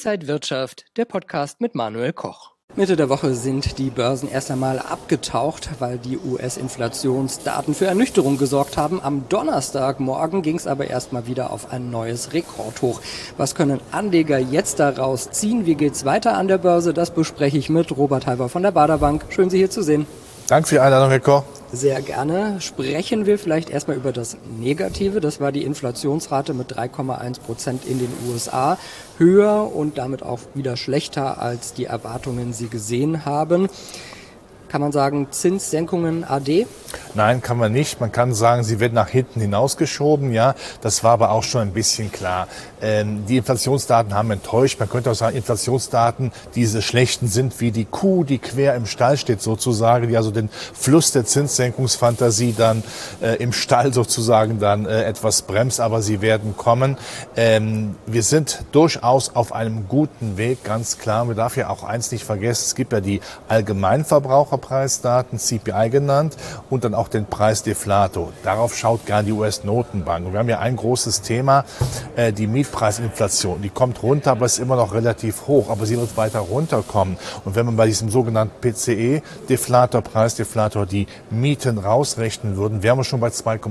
Inside Wirtschaft, der Podcast mit Manuel Koch. Mitte der Woche sind die Börsen erst einmal abgetaucht, weil die US-Inflationsdaten für Ernüchterung gesorgt haben. Am Donnerstagmorgen ging es aber erstmal wieder auf ein neues Rekordhoch. Was können Anleger jetzt daraus ziehen? Wie geht's weiter an der Börse? Das bespreche ich mit Robert Halber von der Baader Bank. Schön, Sie hier zu sehen. Danke für die Einladung, Herr Koch. Sehr gerne. Sprechen wir vielleicht erstmal über das Negative. Das war die Inflationsrate mit 3,1% in den USA. Höher und damit auch wieder schlechter, als die Erwartungen Sie gesehen haben. Kann man sagen, Zinssenkungen AD? Nein, kann man nicht. Man kann sagen, sie werden nach hinten hinausgeschoben. Ja, das war aber auch schon ein bisschen klar. Die Inflationsdaten haben enttäuscht. Man könnte auch sagen, Inflationsdaten, diese schlechten sind wie die Kuh, die quer im Stall steht sozusagen, die also den Fluss der Zinssenkungsfantasie dann im Stall sozusagen dann etwas bremst, aber sie werden kommen. Wir sind durchaus auf einem guten Weg, ganz klar. Man darf ja auch eins nicht vergessen, es gibt ja die Allgemeinverbraucherpreisdaten, CPI genannt, und dann auch den Preisdeflator. Darauf schaut gerne die US-Notenbank. Und wir haben ja ein großes Thema, die Mietpreisinflation. Die kommt runter, aber ist immer noch relativ hoch. Aber sie wird weiter runterkommen. Und wenn man bei diesem sogenannten PCE-Deflator, Preisdeflator, die Mieten rausrechnen würden, wären wir schon bei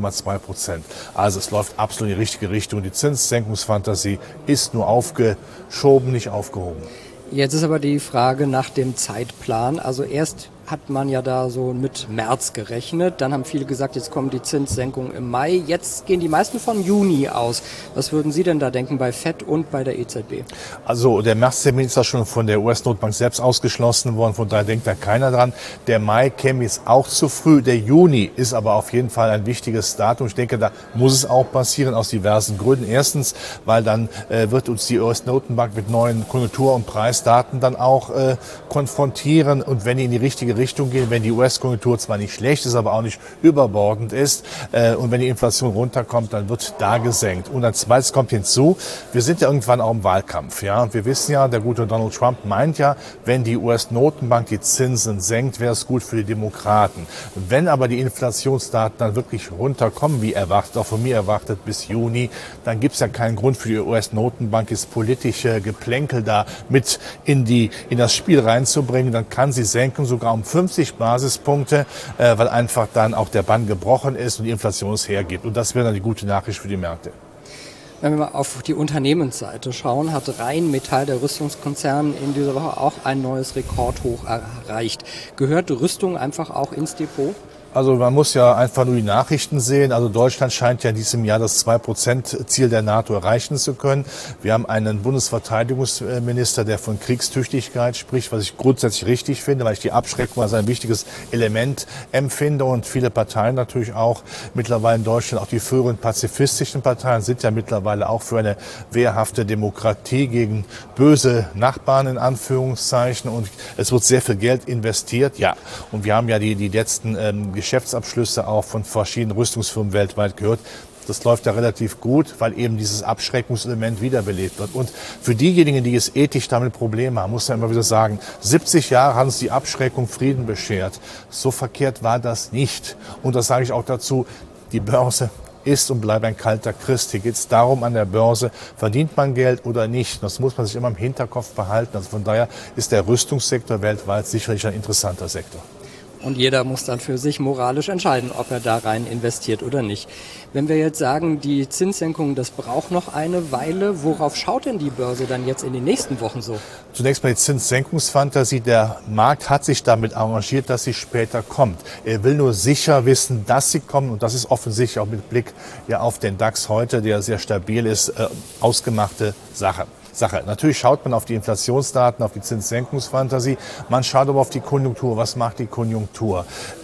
2,2%. Also es läuft absolut in die richtige Richtung. Die Zinssenkungsfantasie ist nur aufgeschoben, nicht aufgehoben. Jetzt ist aber die Frage nach dem Zeitplan. Also erst hat man ja da so mit März gerechnet. Dann haben viele gesagt, jetzt kommen die Zinssenkungen im Mai. Jetzt gehen die meisten von Juni aus. Was würden Sie denn da denken bei FED und bei der EZB? Also der Märztermin ist ja schon von der US-Notbank selbst ausgeschlossen worden. Von daher denkt da keiner dran. Der Mai käme jetzt auch zu früh. Der Juni ist aber auf jeden Fall ein wichtiges Datum. Ich denke, da muss es auch passieren aus diversen Gründen. Erstens, weil dann wird uns die US-Notenbank mit neuen Konjunktur- und Preisdaten dann auch konfrontieren. Und wenn die in die richtige Richtung gehen, wenn die US-Konjunktur zwar nicht schlecht ist, aber auch nicht überbordend ist, und wenn die Inflation runterkommt, dann wird da gesenkt. Und als zweites kommt hinzu, wir sind ja irgendwann auch im Wahlkampf. Ja? Und wir wissen ja, der gute Donald Trump meint ja, wenn die US-Notenbank die Zinsen senkt, wäre es gut für die Demokraten. Wenn aber die Inflationsdaten dann wirklich runterkommen, wie erwartet, auch von mir erwartet, bis Juni, dann gibt es ja keinen Grund für die US-Notenbank, das politische Geplänkel da mit in das Spiel reinzubringen. Dann kann sie senken, sogar um 50 Basispunkte, weil einfach dann auch der Bann gebrochen ist und die Inflation es hergibt. Und das wäre dann die gute Nachricht für die Märkte. Wenn wir mal auf die Unternehmensseite schauen, hat Rheinmetall, der Rüstungskonzern, in dieser Woche auch ein neues Rekordhoch erreicht. Gehört Rüstung einfach auch ins Depot? Also man muss ja einfach nur die Nachrichten sehen. Also Deutschland scheint ja in diesem Jahr das 2%-Ziel der NATO erreichen zu können. Wir haben einen Bundesverteidigungsminister, der von Kriegstüchtigkeit spricht, was ich grundsätzlich richtig finde, weil ich die Abschreckung als ein wichtiges Element empfinde. Und viele Parteien natürlich auch mittlerweile in Deutschland, auch die früheren pazifistischen Parteien, sind ja mittlerweile auch für eine wehrhafte Demokratie gegen böse Nachbarn in Anführungszeichen. Und es wird sehr viel Geld investiert. Ja, und wir haben ja die letzten Geschäftsabschlüsse auch von verschiedenen Rüstungsfirmen weltweit gehört. Das läuft ja relativ gut, weil eben dieses Abschreckungselement wiederbelebt wird. Und für diejenigen, die es ethisch damit Probleme haben, muss man immer wieder sagen, 70 Jahre hat uns die Abschreckung Frieden beschert. So verkehrt war das nicht. Und das sage ich auch dazu, die Börse ist und bleibt ein kalter Christ. Hier geht es darum, an der Börse, verdient man Geld oder nicht. Das muss man sich immer im Hinterkopf behalten. Also von daher ist der Rüstungssektor weltweit sicherlich ein interessanter Sektor. Und jeder muss dann für sich moralisch entscheiden, ob er da rein investiert oder nicht. Wenn wir jetzt sagen, die Zinssenkung, das braucht noch eine Weile, worauf schaut denn die Börse dann jetzt in den nächsten Wochen so? Zunächst mal die Zinssenkungsfantasie. Der Markt hat sich damit arrangiert, dass sie später kommt. Er will nur sicher wissen, dass sie kommt. Und das ist offensichtlich auch mit Blick ja auf den DAX heute, der sehr stabil ist, ausgemachte Sache. Natürlich schaut man auf die Inflationsdaten, auf die Zinssenkungsfantasie. Man schaut aber auf die Konjunktur. Was macht die Konjunktur?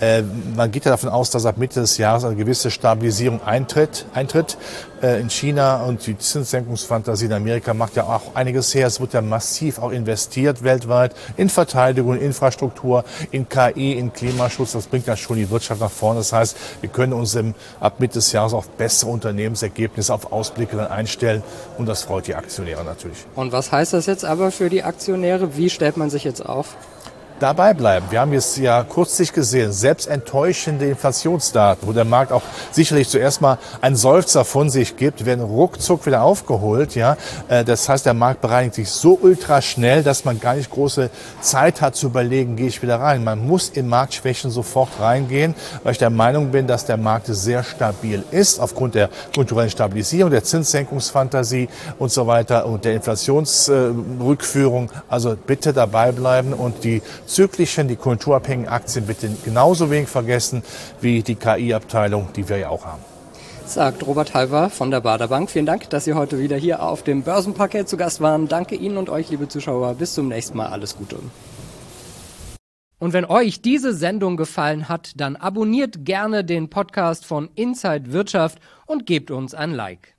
Man geht ja davon aus, dass ab Mitte des Jahres eine gewisse Stabilisierung eintritt in China, und die Zinssenkungsfantasie in Amerika macht ja auch einiges her. Es wird ja massiv auch investiert weltweit in Verteidigung, in Infrastruktur, in KI, in Klimaschutz. Das bringt ja schon die Wirtschaft nach vorne. Das heißt, wir können uns ab Mitte des Jahres auf bessere Unternehmensergebnisse, auf Ausblicke dann einstellen, und das freut die Aktionäre natürlich. Und was heißt das jetzt aber für die Aktionäre? Wie stellt man sich jetzt auf? dabei bleiben. Wir haben jetzt ja kürzlich gesehen, selbst enttäuschende Inflationsdaten, wo der Markt auch sicherlich zuerst mal einen Seufzer von sich gibt, werden ruckzuck wieder aufgeholt. Ja, das heißt, der Markt bereinigt sich so ultra schnell, dass man gar nicht große Zeit hat zu überlegen, gehe ich wieder rein. Man muss in Marktschwächen sofort reingehen, weil ich der Meinung bin, dass der Markt sehr stabil ist, aufgrund der kulturellen Stabilisierung, der Zinssenkungsfantasie und so weiter und der Inflationsrückführung. Also bitte dabei bleiben und die zyklischen, die konjunkturabhängigen Aktien bitte genauso wenig vergessen wie die KI-Abteilung, die wir ja auch haben. Sagt Robert Halver von der Baader Bank. Vielen Dank, dass Sie heute wieder hier auf dem Börsenparkett zu Gast waren. Danke Ihnen und euch, liebe Zuschauer. Bis zum nächsten Mal. Alles Gute. Und wenn euch diese Sendung gefallen hat, dann abonniert gerne den Podcast von Inside Wirtschaft und gebt uns ein Like.